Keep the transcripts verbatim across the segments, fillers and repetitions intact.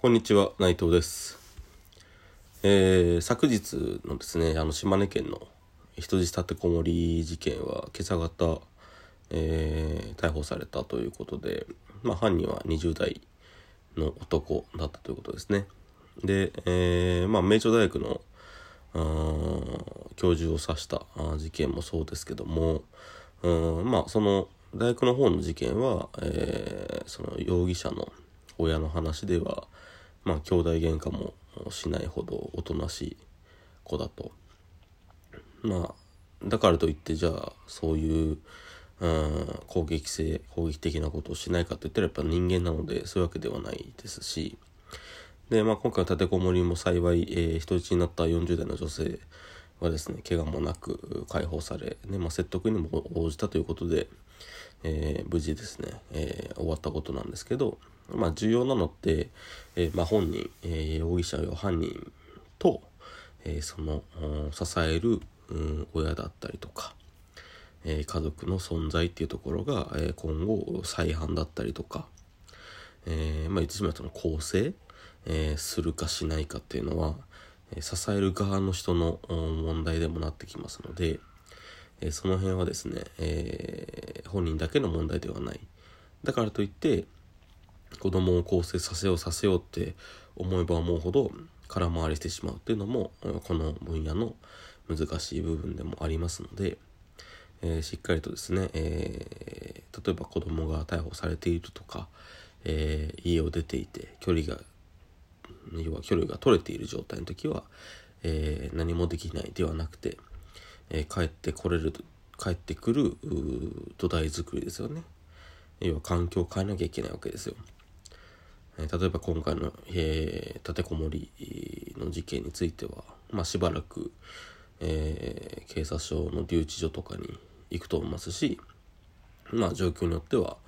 こんにちは、内藤です。えー、昨日のですね、あの島根県の人質立てこもり事件は今朝方、えー、逮捕されたということで、まあ、犯人はにじゅう代の男だったということですね。で、えー、まあ、名城大学の教授を刺した事件もそうですけども、うんまあ、その大学の方の事件は、えー、その容疑者の親の話では、まあ、兄弟喧嘩もしないほどおとなしい子だと。まあ、だからといってじゃあそういう、うん、攻撃性攻撃的なことをしないかといったらやっぱ人間なのでそういうわけではないですし、で、まあ、今回の立てこもりも幸い、えー、人質になったよんじゅう代の女性はですね、怪我もなく解放され、ねまあ、説得にも応じたということで、えー、無事ですね、えー、終わったことなんですけど、まあ、重要なのって、えーまあ、本人、えー、容疑者や犯人と、えー、その支える、うん、親だったりとか、えー、家族の存在っていうところが、えー、今後再犯だったりとか、えー、まあ言ってしまうとその更生、えー、するかしないかっていうのは、えー、支える側の人の問題でもなってきますので、えー、その辺はですね、えー、本人だけの問題ではない。だからといって子供を更生させようさせようって思えば思うほど空回りしてしまうっていうのもこの分野の難しい部分でもありますので、えー、しっかりとですね、えー、例えば子供が逮捕されているとか、えー、家を出ていて距離が要は距離が取れている状態の時は、えー、何もできないではなくて、えー、帰ってこれる帰ってくる土台作りですよね。要は環境を変えなきゃいけないわけですよ。えー、例えば今回の、えー、立てこもりの事件については、まあ、しばらく、えー、警察署の留置所とかに行くと思いますし、まあ状況によっては、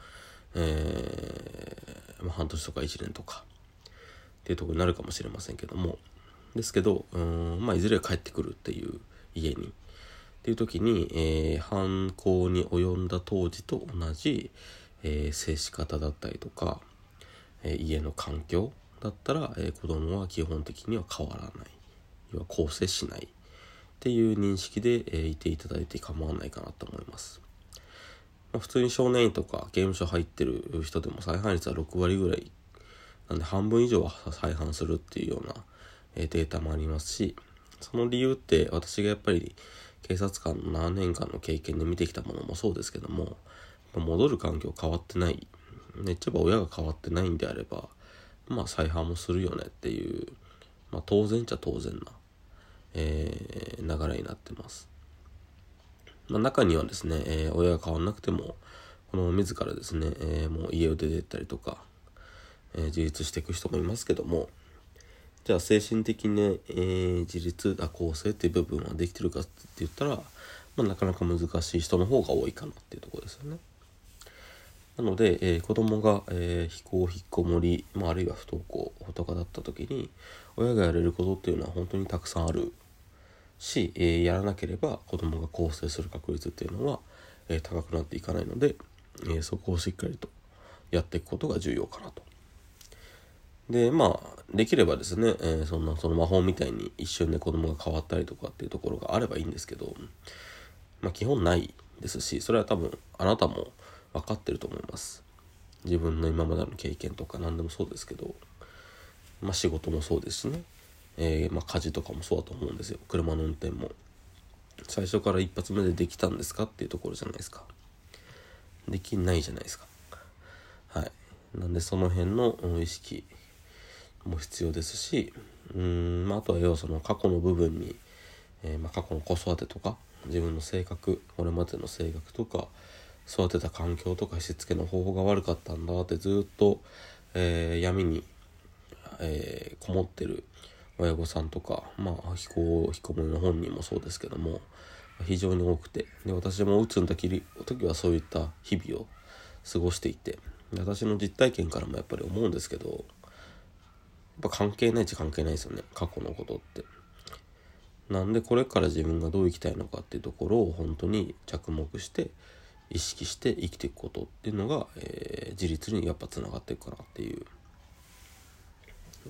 えーまあ、半年とかいちねんとかっていうところになるかもしれませんけども、ですけどうーん、まあ、いずれは帰ってくるっていう家にっていう時に、えー、犯行に及んだ当時と同じ、えー、接し方だったりとか、えー、家の環境だったら、えー、子供は基本的には変わらない、要は更生しないっていう認識で、えー、いていただいて構わないかなと思います。まあ、普通に少年院とか刑務所入ってる人でも再犯率はろく割ぐらいなんで半分以上は再犯するっていうような、えー、データもありますし、その理由って私がやっぱり警察官の何年間の経験で見てきたものもそうですけども、戻る環境変わってない、めっちゃ親が変わってないんであれば、まあ再犯もするよねっていう、まあ、当然っちゃ当然な、えー、流れになってます。まあ、中にはですね、えー、親が変わんなくてもこの自らですね、えー、もう家を出て行ったりとか、えー、自立していく人もいますけども、じゃあ精神的に、えー、自立あ更生っていう部分はできてるかって言ったら、まあ、なかなか難しい人の方が多いかなっていうところですよね。なので、えー、子供が、えー、非行引っこもり、まあ、あるいは不登校とかだった時に親がやれることっていうのは本当にたくさんあるし、えー、やらなければ子供が更生する確率っていうのは、えー、高くなっていかないので、えー、そこをしっかりとやっていくことが重要かなと。でまあできればですね、えー、そんなその魔法みたいに一瞬で子供が変わったりとかっていうところがあればいいんですけど、まあ基本ないですし、それは多分あなたも分かってると思います。自分の今までの経験とか何でもそうですけど、まあ仕事もそうですしね、えー、まあ家事とかもそうだと思うんですよ。車の運転も最初から一発目でできたんですかっていうところじゃないですか。できないじゃないですか。はい。なんでその辺の意識も必要ですし、うーん、まあ、あとは要はその過去の部分に、えー、まあ過去の子育てとか自分の性格、これまでの性格とか育てた環境とかしつけの方法が悪かったんだってずっと、えー、闇に、えー、こもってる親御さんとか、まあ非行非行もりの本人もそうですけども非常に多くて、で私もうつの時時はそういった日々を過ごしていて、私の実体験からもやっぱり思うんですけど、やっぱ関係ないっちゃ関係ないですよね、過去のことって。なんでこれから自分がどう生きたいのかっていうところを本当に着目して意識して生きていくことっていうのが、えー、自立にやっぱつながっていくかなっていう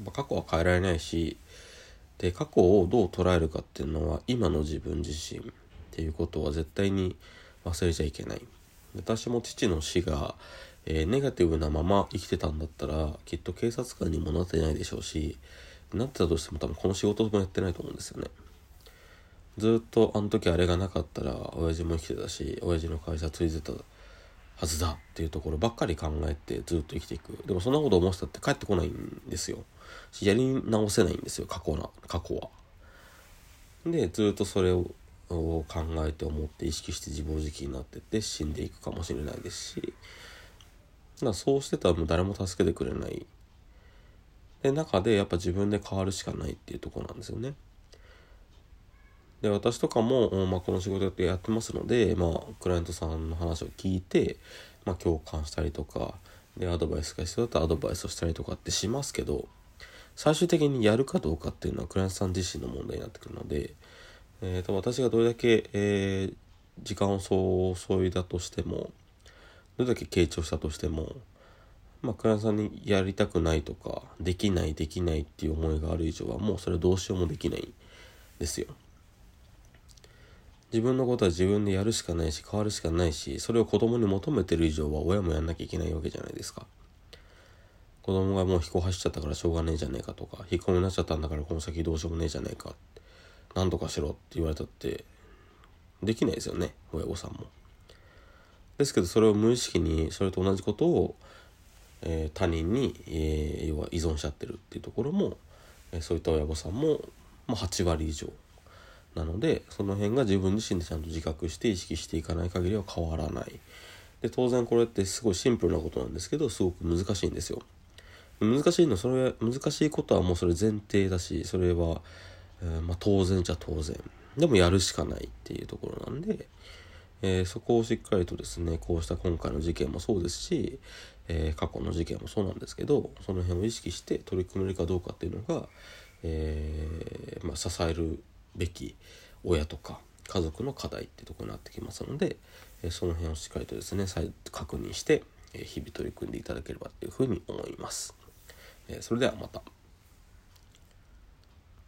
まあ、過去は変えられないし、で過去をどう捉えるかっていうのは今の自分自身っていうことは絶対に忘れちゃいけない。私も父の死が、えー、ネガティブなまま生きてたんだったらきっと警察官にもなってないでしょうし、なってたとしても多分この仕事もやってないと思うんですよね。ずっとあの時あれがなかったら親父も生きてたし、親父の会社継いでたはずだっていうところばっかり考えてずっと生きていく。でもそんなこと思ってたって帰ってこないんですよ。やり直せないんですよ、過去な過去は。でずっとそれを考えて思って意識して自暴自棄になってって死んでいくかもしれないですし、だからそうしてたらもう誰も助けてくれない。で中でやっぱ自分で変わるしかないっていうところなんですよね。で私とかも、まあ、この仕事やってますので、まあ、クライアントさんの話を聞いて、まあ、共感したりとかでアドバイスが必要だったらアドバイスをしたりとかってしますけど、最終的にやるかどうかっていうのはクライアントさん自身の問題になってくるので、えー、と私がどれだけ、えー、時間を注いだとしても、どれだけ傾聴したとしても、まあ、クライアントさんにやりたくないとかできないできないっていう思いがある以上はもうそれどうしようもできないですよ。自分のことは自分でやるしかないし変わるしかないし、それを子供に求めてる以上は親もやんなきゃいけないわけじゃないですか。子供がもう飛行走っちゃったからしょうがねえじゃねえかとか、引っ込みになっちゃったんだからこの先どうしようもねえじゃねえか、何とかしろって言われたってできないですよね、親御さんも。ですけどそれを無意識にそれと同じことを、えー、他人に、えー、要は依存しちゃってるっていうところも、えー、そういった親御さんも、まあ、はち割以上なので、その辺が自分自身でちゃんと自覚して意識していかない限りは変わらない。で当然これってすごいシンプルなことなんですけど、すごく難しいんですよ。難しいのそれ難しいことはもうそれ前提だし、それは、えーまあ、当然じゃ当然でもやるしかないっていうところなんで、えー、そこをしっかりとですね、こうした今回の事件もそうですし、えー、過去の事件もそうなんですけど、その辺を意識して取り組めるかどうかっていうのが、えーまあ、支えるべき親とか家族の課題っていうところになってきますので、えー、その辺をしっかりとですね再確認して、えー、日々取り組んでいただければというふうに思います。えー、それではまた。